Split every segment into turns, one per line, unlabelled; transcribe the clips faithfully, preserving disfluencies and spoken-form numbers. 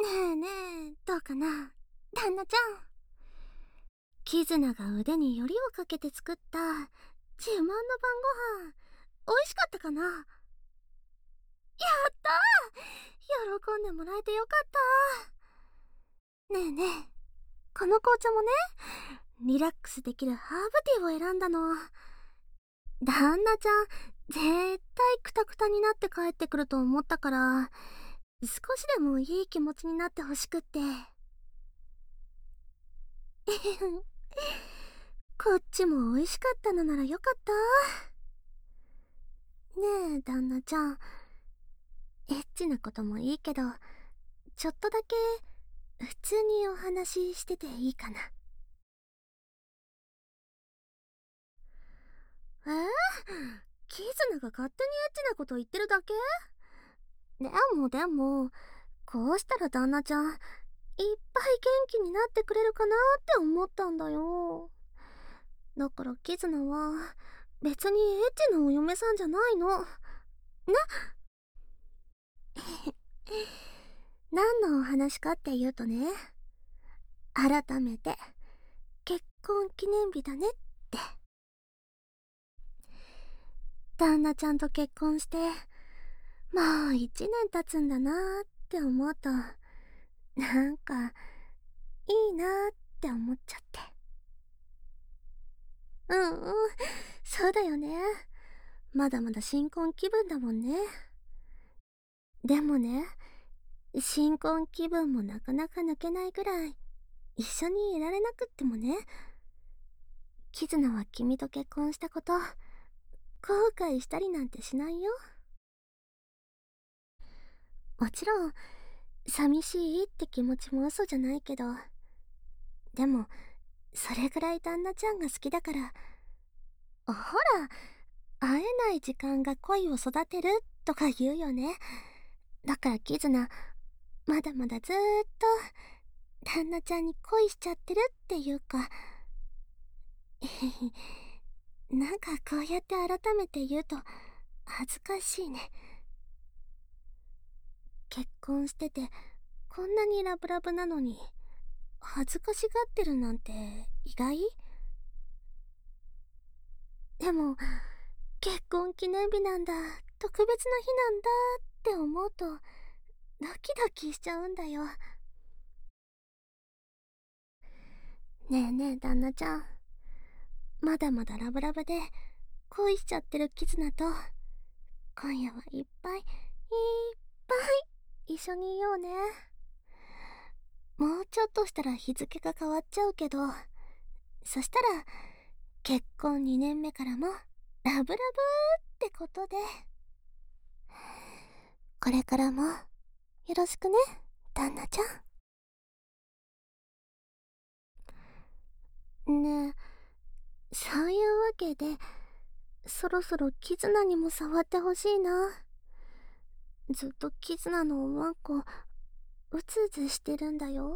ねえねえ、どうかな旦那ちゃん。キズナが腕によりをかけて作った自慢の晩ご飯、美味しかったかな？やったー、喜んでもらえてよかった。ねえねえ、この紅茶もね、リラックスできるハーブティーを選んだの。旦那ちゃん、絶対クタクタになって帰ってくると思ったから、少しでもいい気持ちになってほしくって。こっちも美味しかったのならよかった。ねえ、旦那ちゃん。エッチなこともいいけど、ちょっとだけ普通にお話ししてていいかな。えー、キズナが勝手にエッチなこと言ってるだけ？でもでも、こうしたら旦那ちゃん、いっぱい元気になってくれるかなって思ったんだよ。だからキズナは、別にエッチなお嫁さんじゃないの。な。何のお話かっていうとね、改めて、結婚記念日だねって。旦那ちゃんと結婚して、もう一年経つんだなーって思うと、なんか、いいなーって思っちゃって。うんうん、そうだよね。まだまだ新婚気分だもんね。でもね、新婚気分もなかなか抜けないぐらい、一緒にいられなくってもね、キズナは君と結婚したこと、後悔したりなんてしないよ。もちろん、寂しいって気持ちも嘘じゃないけど、でも、それぐらい旦那ちゃんが好きだから、ほら、会えない時間が恋を育てるとか言うよね。だからキズナ、まだまだずーっと、旦那ちゃんに恋しちゃってるっていうか、なんかこうやって改めて言うと、恥ずかしいね。結婚してて、こんなにラブラブなのに、恥ずかしがってるなんて意外？でも、結婚記念日なんだ、特別な日なんだって思うと、ドキドキしちゃうんだよ。ねえねえ旦那ちゃん、まだまだラブラブで恋しちゃってるキズナと、今夜はいっぱいいっぱい一緒にいようね。もうちょっとしたら日付が変わっちゃうけど、そしたら結婚にねんめからもラブラブってことで、これからもよろしくね、旦那ちゃん。ねえ、そういうわけで、そろそろキズナにも触ってほしいな。ずっとキズナのおまんこ、うつうつしてるんだよ。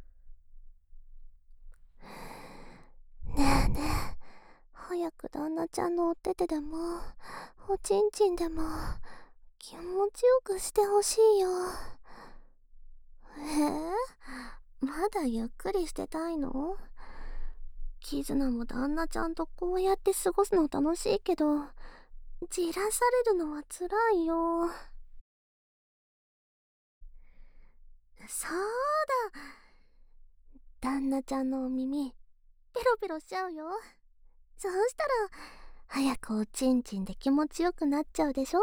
ねえねえ、早く旦那ちゃんのお手手でも、おちんちんでも、気持ちよくしてほしいよ。えー、まだゆっくりしてたいの？キズナも旦那ちゃんとこうやって過ごすの楽しいけど、じらされるのは辛いよ。そうだ、旦那ちゃんのお耳、ペロペロしちゃうよ。そうしたら、早くおちんちんで気持ちよくなっちゃうでしょ？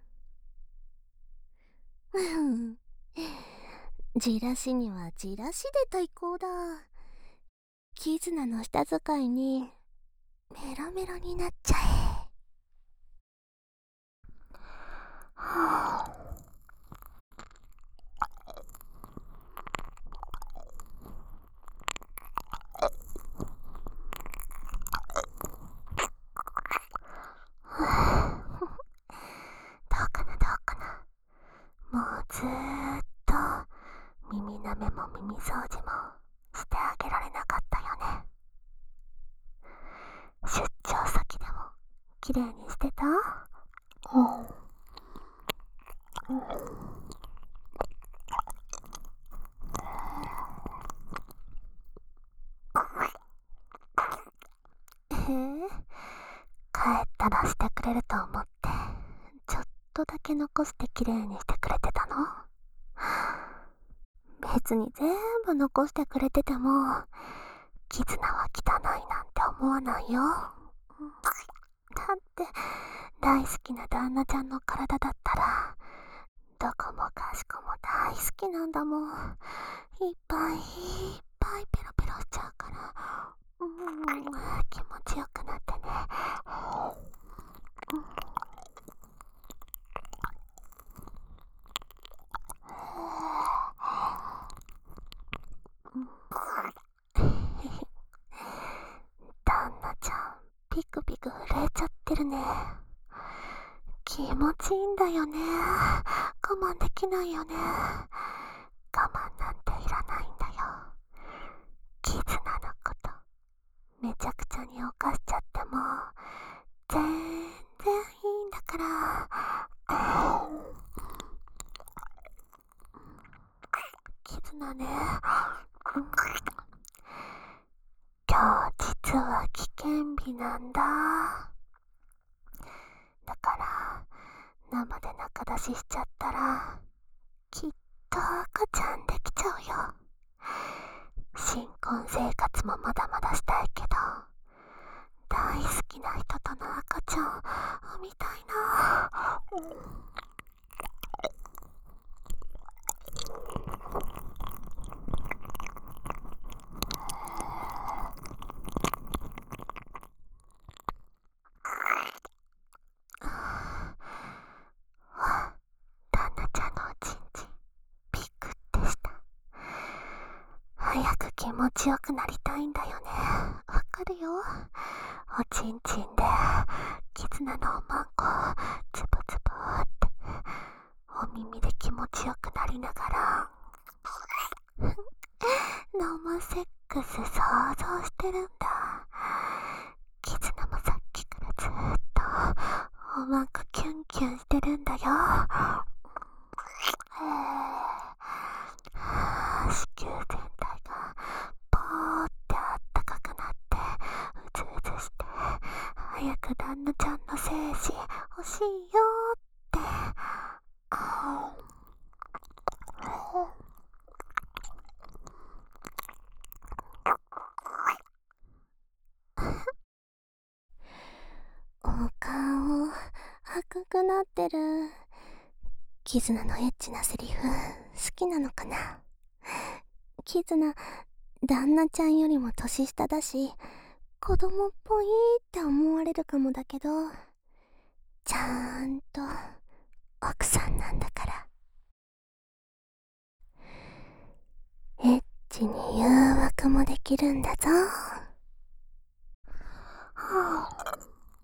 うん。じらしにはじらしで対抗だ。キズナの舌使いに、メロメロになっちゃえ。はあ、どうかなどうかな。もうずーっと耳なめも耳掃除もしてあげられなかったよね。出張先でもきれいにしてた？うん。 たらしてくれると思ってちょっとだけ残してきれいにしてくれてたの。別に全部残してくれててもキズナは汚いなんて思わないよ。だって大好きな旦那ちゃんの体だったらどこもかしこも大好きなんだもん。いっぱいいっぱいペロペロしちゃうから、うん、気持ちよくなってね。旦那ちゃんピクピク震えちゃってるね。気持ちいいんだよね。我慢できないよね。我慢なんていらないんだよ。キズナのことめちゃくちゃに犯しちゃっても全然いいんだから。キズナね、今日実は危険日なんだ。だから生で仲出ししちゃったらきっと赤ちゃんできちゃうよ。新婚生活もまだまだしたいけど大好きな人との赤ちゃん産みたいな。旦那ちゃんのおちんちんピクってした。早く気持ちよくなりたいんだよね。わかるよ。おちんちんでキズナのおまんこズボズボってお耳で気持ちよくなりながらノムセックス想像してるんだ。キズナもさっきからずーっとおまんこキュンキュンしてるんだよ。子宮全体がポーってあったかくなってうずうずして早く旦那ちゃんの精子欲しいよってお顔赤くなってる。キズナのエッチなセリフ好きなのかな。キズナ旦那ちゃんよりも年下だし子供っぽいって思われるかもだけどちゃんと奥さんなんだから。エッチに誘惑もできるんだぞ。はあ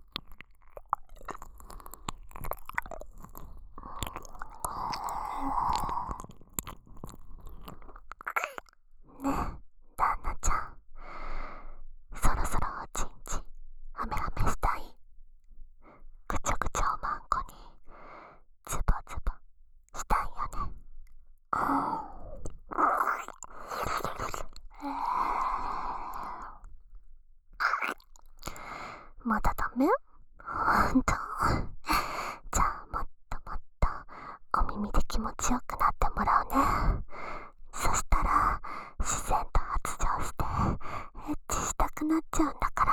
ねえ旦那ちゃん、そろそろおちんちハメハメしたい。ぐちょぐちょおまんこにズボズボしたいよね。まだダメ？ほんと？じゃあもっともっとお耳で気持ちよくなってもらうね。そしたら自然と発情してエッチしたくなっちゃうんだから。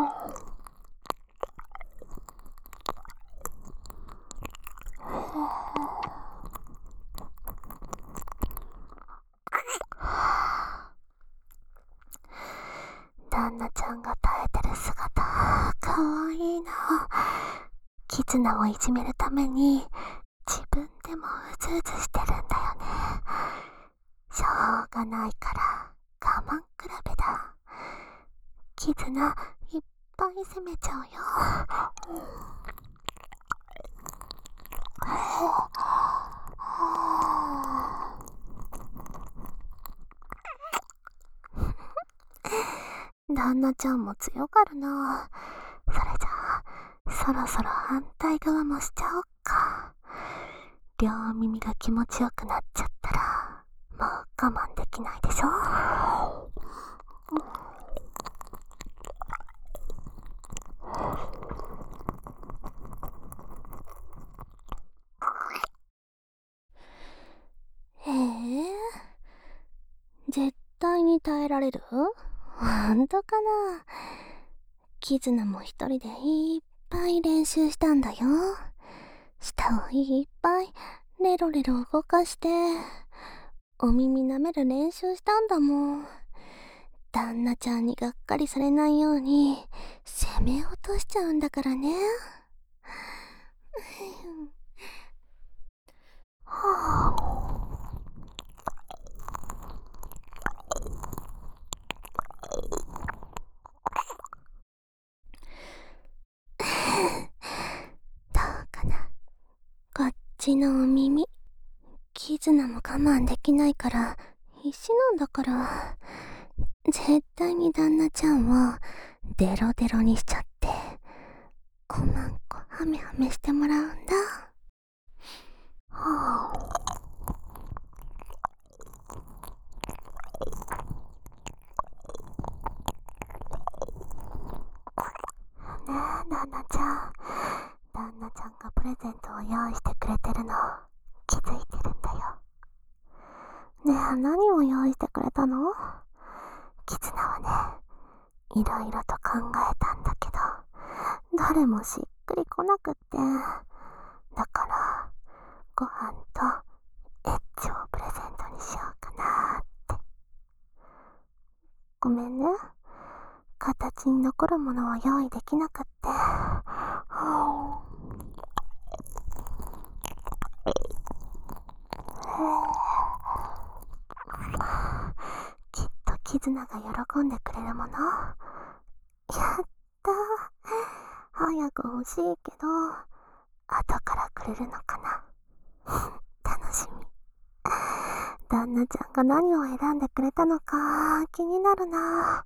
旦那ちゃんが耐えてる姿かわいいな。キズナをいじめるために自分でもうずうずしてるんだよね。しょうがないから我慢比べだ。キズナいっぱい責めちゃうよ。旦那ちゃんも強がるな。それじゃあそろそろ反対側もしちゃおっか。両耳が気持ちよくなっちゃったらもう我慢できないでしょ。 絶対に耐えられる？ほんとかな？キズナも一人でいっぱい練習したんだよ。舌をいっぱいレロレロ動かしてお耳舐める練習したんだもん。旦那ちゃんにがっかりされないように攻め落としちゃうんだからね。はあどうかな、こっちのお耳。キズナも我慢できないから必死なんだから、絶対に旦那ちゃんをデロデロにしちゃっておまんこハメハメしてもらうんだ。はあ、ねえ旦那ちゃん、旦那ちゃんがプレゼントを用意してくれてるの気づいてるんだよ。ねえ、何を用意してくれたの？キズナはね、いろいろと考えたんだけどどれもしっくりこなくって、だからご飯とエッチをプレゼントにしようかなって。ごめんね、形に残るものを用意できなくって。きっとキズナが喜んでくれるもの。やったー、早く欲しいけど後からくれるのかな。楽しみ。旦那ちゃんが何を選んでくれたのか気になるな。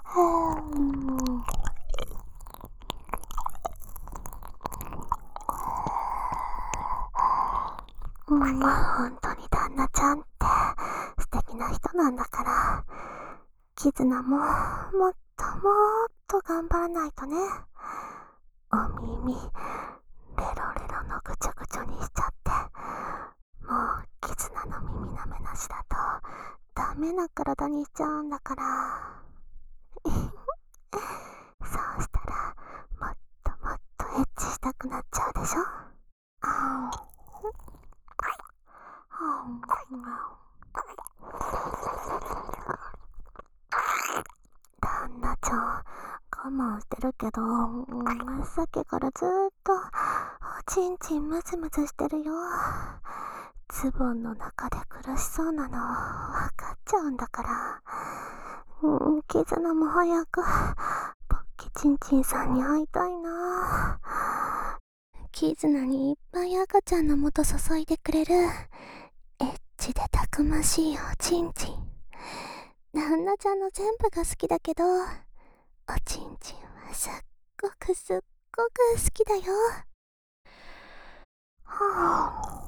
うん、本当に旦那ちゃんって素敵な人なんだから、キズナももっともっと頑張らないとね。お耳レロレロのぐちょぐちょにしちゃって、もうキズナの耳なめなしだとダメな体にしちゃうんだから。そうしたらもっともっとエッチしたくなっちゃうでしょ。あー旦那ちゃん我慢してるけど、さっきからずーっとおちんちんムズムズしてるよ。ズボンの中で苦しそうなの分かっちゃうんだから。うん、キズナも早くポッキチンチンさんに会いたいな。キズナにいっぱい赤ちゃんの元注いでくれるエッチでたくましいおちんちん。旦那ちゃんの全部が好きだけど、おちんちんはすっごくすっごく好きだよ。はあ、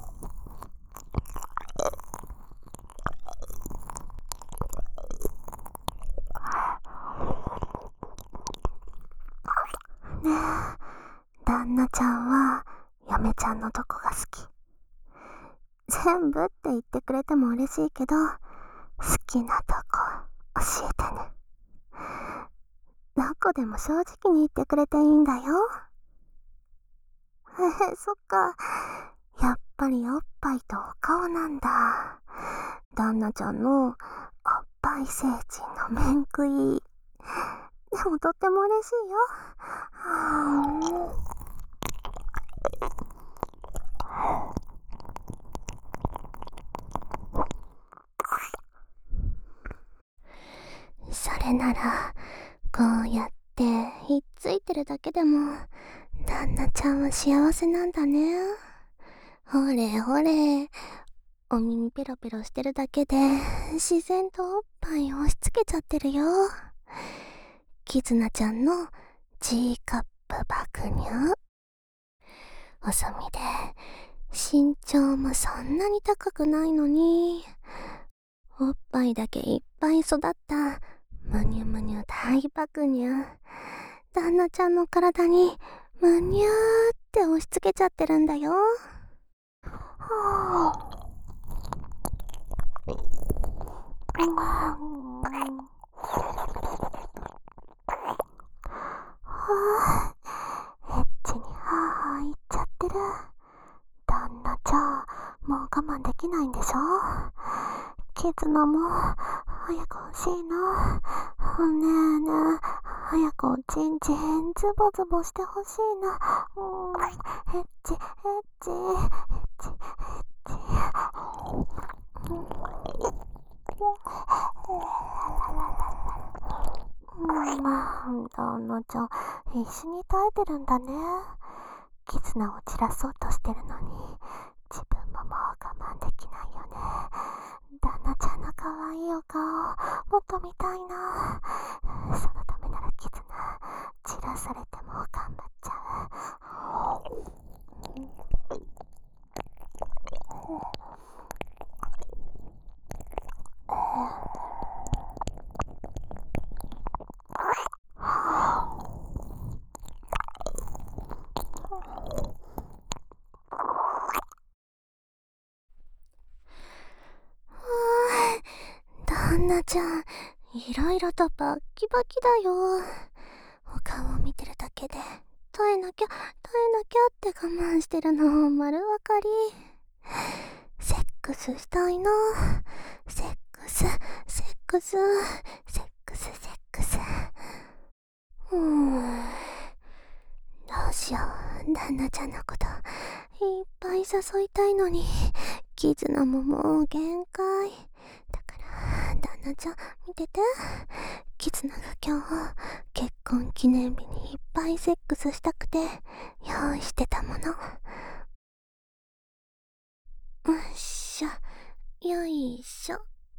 ねえ、旦那ちゃんは嫁ちゃんのどこが好き？全部って言ってくれても嬉しいけど、好きなとこ教えてね。どこでも正直に言ってくれていいんだよ。へへ、そっか。やっぱりおっぱいとお顔なんだ。旦那ちゃんのおっぱい星人の面食い。でもとっても嬉しいよ。はあ、それならこうやってひっついてるだけでも旦那ちゃんは幸せなんだね。ほれほれ、お耳ペロペロしてるだけで自然とおっぱい押し付けちゃってるよ。キズナちゃんの G カップ爆乳。細身で身長もそんなに高くないのに、おっぱいだけいっぱい育ったむにゅむにゅ大爆乳。旦那ちゃんの体にむにゅーって押し付けちゃってるんだよ。はあ、 はぁ、エッチにはぁはぁ言っちゃってる。旦那ちゃん、もう我慢できないんでしょ。キズナも早く欲しいな。ねえねえ、早くおちんちんズボズボしてほしいな。うん、エッチエッチエッチエッチ。うん、旦那ちゃん必死に耐えてるんだね。キズナを散らそうとしてるのに自分ももう我慢できないよね。旦那ちゃんの可愛いお顔もっと見たいな。そのためならキズナ散らされても頑張っちゃう。旦那ちゃん、いろいろとバッキバキだよ。お顔を見てるだけで耐えなきゃ耐えなきゃって我慢してるの丸わかり。セックスしたいな。セックスセックスセックスセックス。うーん、どうしよう。旦那ちゃんのこといっぱい誘いたいのにキズナももう限界だから。旦那ちゃん見てて、キズナが今日結婚記念日にいっぱいセックスしたくて用意してたもの。よっしょよいしょ。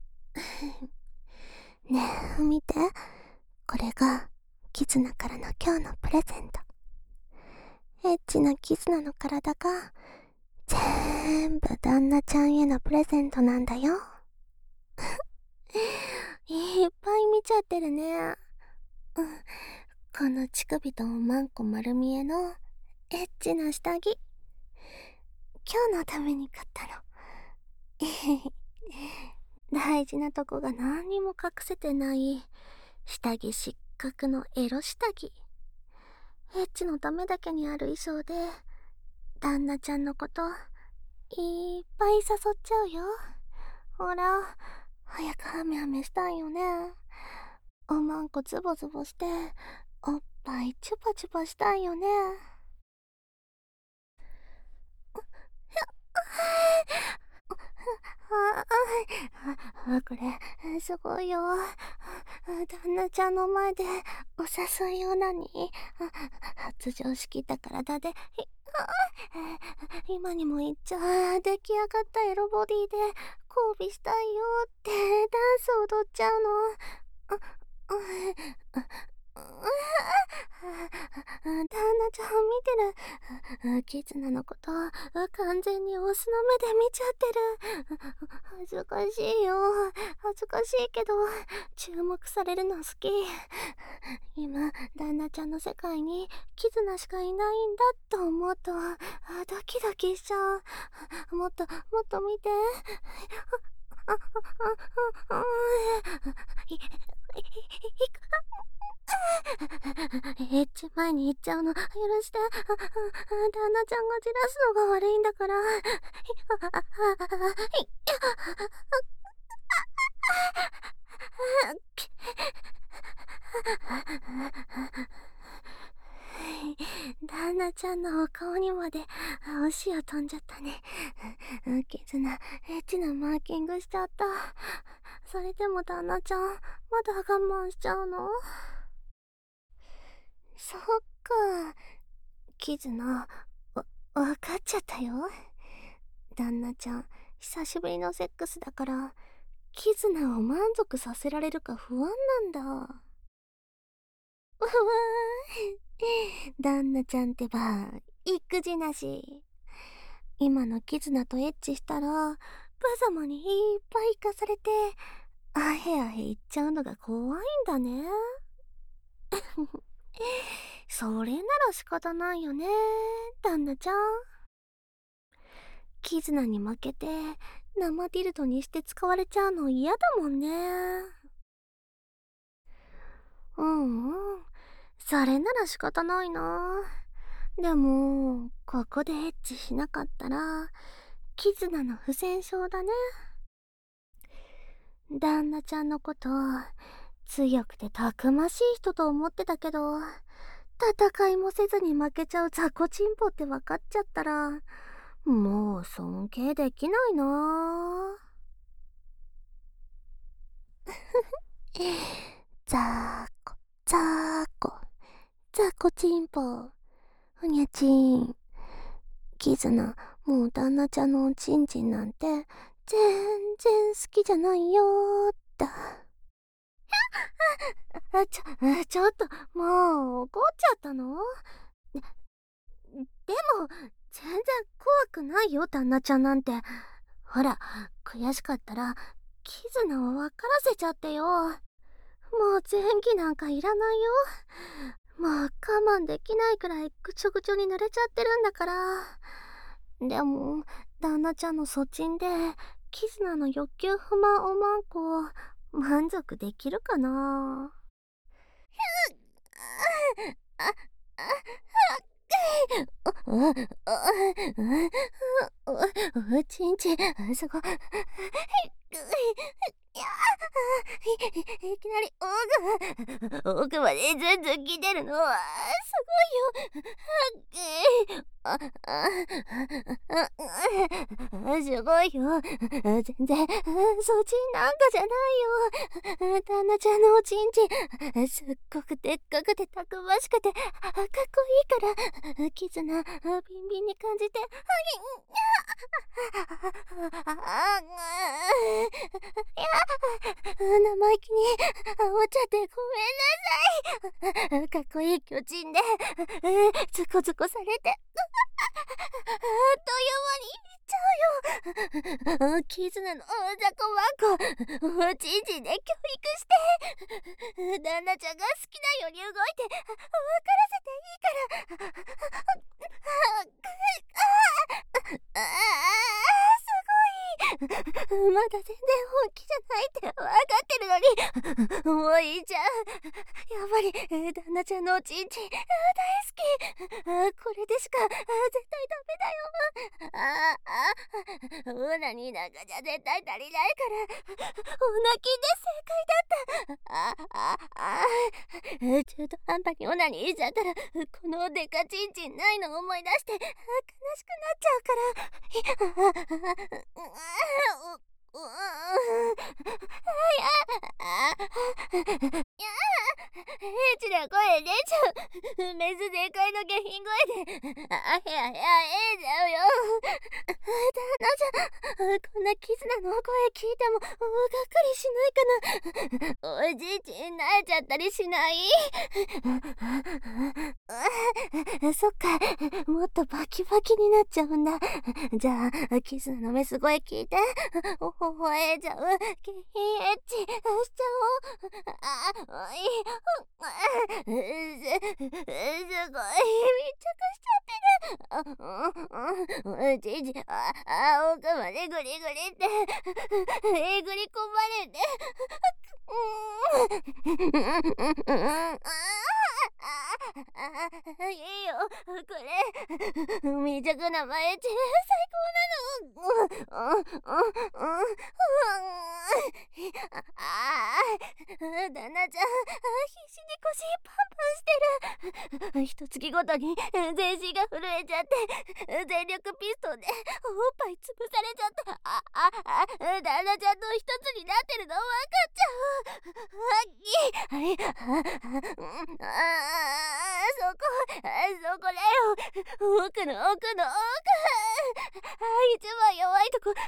ねえ見て、これがキズナからの今日のプレゼント。エッチなキズナの体が全部旦那ちゃんへのプレゼントなんだよ。いっぱい見ちゃってるね。うん、この乳首とおまんこ丸見えのエッチな下着、今日のために買ったの。大事なとこが何にも隠せてない下着失格のエロ下着。エッチのためだけにある衣装で旦那ちゃんのこといっぱい誘っちゃうよ。ほら早くハメハメしたいよね。おまんこズボズボしておっぱいチュパチュパしたいよね。あ、これすごいよ。旦那ちゃんの前でお誘いオナニー、発情しきった体で今にも言っちゃ出来上がったエロボディで交尾したいよってダンス踊っちゃうの。旦那ちゃん見てる。キズナのこと完全にオスの目で見ちゃってる。恥ずかしいよ。恥ずかしいけど注目されるの好き。今旦那ちゃんの世界にキズナしかいないんだと思うとドキドキしちゃう。もっともっと見て。エッチ前に言っちゃうの許して。旦那ちゃんがじらすのが悪いんだから。旦那ちゃんのお顔にまで足を飛んじゃったね。キズナエッチなマーキングしちゃった。それでも旦那ちゃんまだ我慢しちゃうの？そっか、キズナわ分かっちゃったよ。旦那ちゃん久しぶりのセックスだからキズナを満足させられるか不安なんだ。うわー旦那ちゃんってば育児なし。今のキズナとエッチしたらパザマにいっぱい行かされてあへあへ言っちゃうのが怖いんだね。それなら仕方ないよね、旦那ちゃん。 キズナに負けて生ディルドにして使われちゃうの嫌だもんね。うんうん、それなら仕方ないな。でもここでエッチしなかったらキズナの不戦勝だね。旦那ちゃんのこと強くてたくましい人と思ってたけど、戦いもせずに負けちゃう雑魚チンポって分かっちゃったらもう尊敬できないな。ザーコザーコザコチンポふにゃちん。キズナ、もう旦那ちゃんのおちんちんなんて全然好きじゃないよーって。あ、ちょ、ちょっと、もう怒っちゃったの？で、でも、全然怖くないよ、旦那ちゃんなんて。ほら、悔しかったら、キズナを分からせちゃってよ。もう前戯なんかいらないよ。もう我慢できないくらいぐちょぐちょに濡れちゃってるんだから。でも、旦那ちゃんのそちんで、キズナの欲求不満おまんこ、満足できるかな。おちんちん、すごい。いきなり奥奥までずんずん来てるのはすごいよ。あああすごいよ。全然そちんなんかじゃないよ。旦那ちゃんのおちんちんすっごくでっかくてたくましくてかっこいいからキズナビンビンに感じて。生意気に煽っちゃってごめんなさい。かっこいい巨人でズコズコされてあっという間にいっちゃうよ。キズナのおざこわんこおちんちんで教育して旦那ちゃんが好きなように動いて分からせていいから。ああすごい。まだ全然本気じゃないって分かってるのにもういいじゃん。やっぱり旦那ちゃんのおちんちん大好き。これでしか絶対ダメだよ。ああオナニーなんかじゃ絶対足りないからオナキンで正解だった。あああ中途半端にオナニーしちゃったらこのデカチンチンないの思い出して悲しくなっちゃうから。ううややエッチな声出ちゃう。メスでかいの下品声であへやへやええちゃうよ。旦那ちゃんこんなキズナの声聞いてもがっかりしないかな。おじいちん泣いちゃったりしない？そっか、もっとバキバキになっちゃうんだ。じゃあキズナのメス声聞いておほほえちゃう。下品エッチしちゃおう。あおいすすごい密着しちゃってる。おじいちああ奥までグリグリってえぐり込まれていいよこれ密着な前って最高なの。ああ旦那ちゃん必死に腰パンパンしてる。一月ごとに全身が震えちゃって全力ピストンでおっぱい潰されちゃった。あああ旦那ちゃんと一つになってるの分かっちゃう。はいああそこそこだよ。奥の奥の奥一番弱いとこ。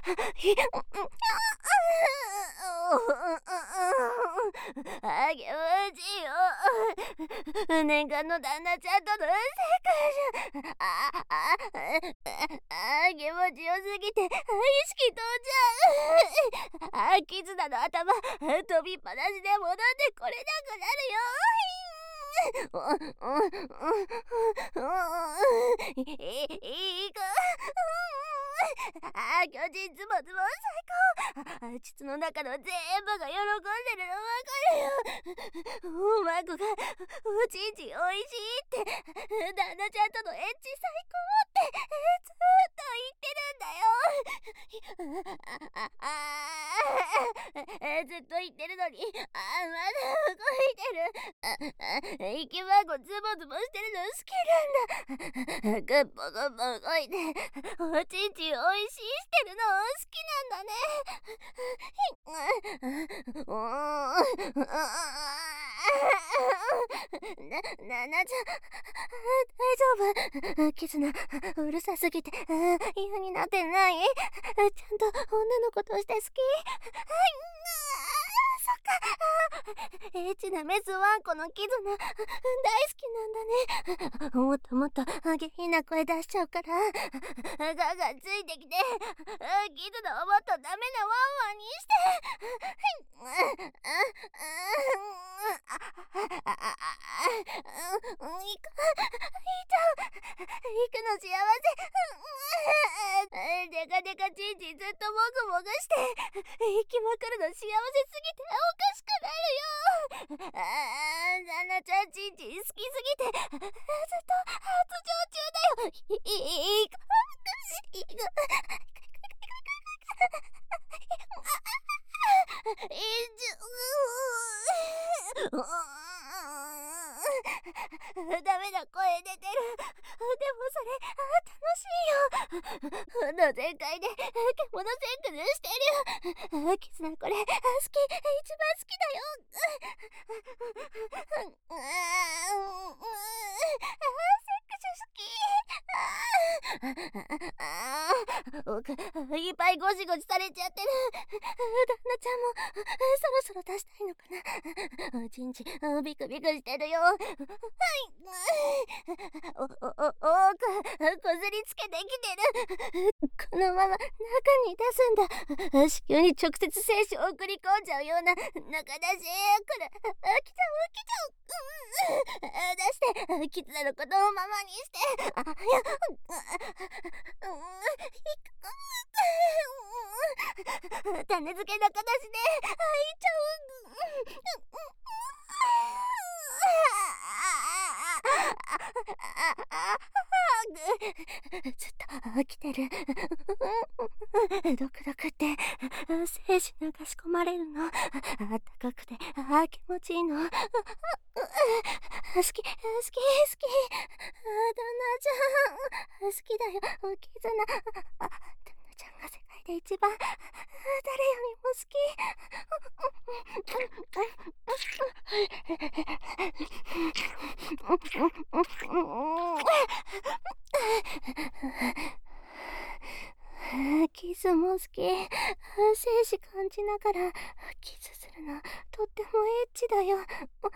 あげまちよ。念願の旦那ちゃんとの世界じゃ。あああげもちよすぎて意識飛んじゃう。あキズナの頭飛びっぱなしで戻ってこれなくなるよ。いいかあー、巨人ズボズボ最高。あ、膣の中の全部が喜んでるのわかるよ。おまごがおちんちおいしいって、旦那ちゃんとのエッチ最高ってずーっと言ってるんだよ。あああずっと言ってるのに、あまだ動いてる。ああ息まごズボズボしてるの好きなんだ。ぐっぽぐっぽ動いておちんちおいしいしてるの好きなんだね。おーな、ななちゃん大丈夫？キズナうるさすぎて嫌になってない？ちゃんと女の子として好き？そっか。エッチなメスワンコのキズナ大好きなんだね。もっともっと下品な声出しちゃうからガンガンついてきて、キズナをもっとダメなワンワンにして。いく、いいちゃん、いくの幸せ。デカデカチンチンずっともぐもぐして生きまくるの幸せすぎておかしくなるよ。ああ、旦那ちゃんチンチン好きすぎてずっと発情中だよ。いいいいいいダメだ、声出てる。でもそれ楽しいよ。の全開で獣センクルしてる。キズナこれ好き、一番好きだよ。奥いっぱいゴシゴシされちゃってる。旦那ちゃんもそろそろ出したいのかな。おちんちビクビクしてるよ。はい。お、お、お、奥こすりつけてきてる。このまま中に出すんだ。子宮に直接精子を送り込んじゃうような中だし、これ来ちゃう来ちゃう。出してキズナのことをママにして。あ、いや、種付けの形で開いちゃう。ずっと起きてる。ドクドクって精子流し込まれるの。あったかくてあ気持ちいいの。好き好き好き。旦那ちゃん好きだよキズナ。旦那ちゃんが世界で一番誰よりも好き。キスも好き。精子感じながらキスするのとってもエッチだよ。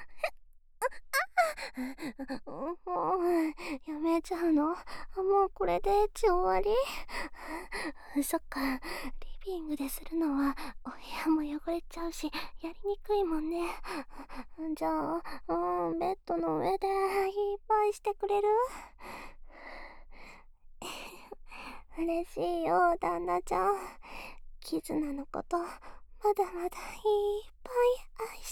もうやめちゃうの？もうこれでエッチ終わり？そっか、リビングでするのはお部屋も汚れちゃうしやりにくいもんね。じゃあ、うん、ベッドの上でいっぱいしてくれる？嬉しいよ旦那ちゃん。キズナのことまだまだいっぱい愛して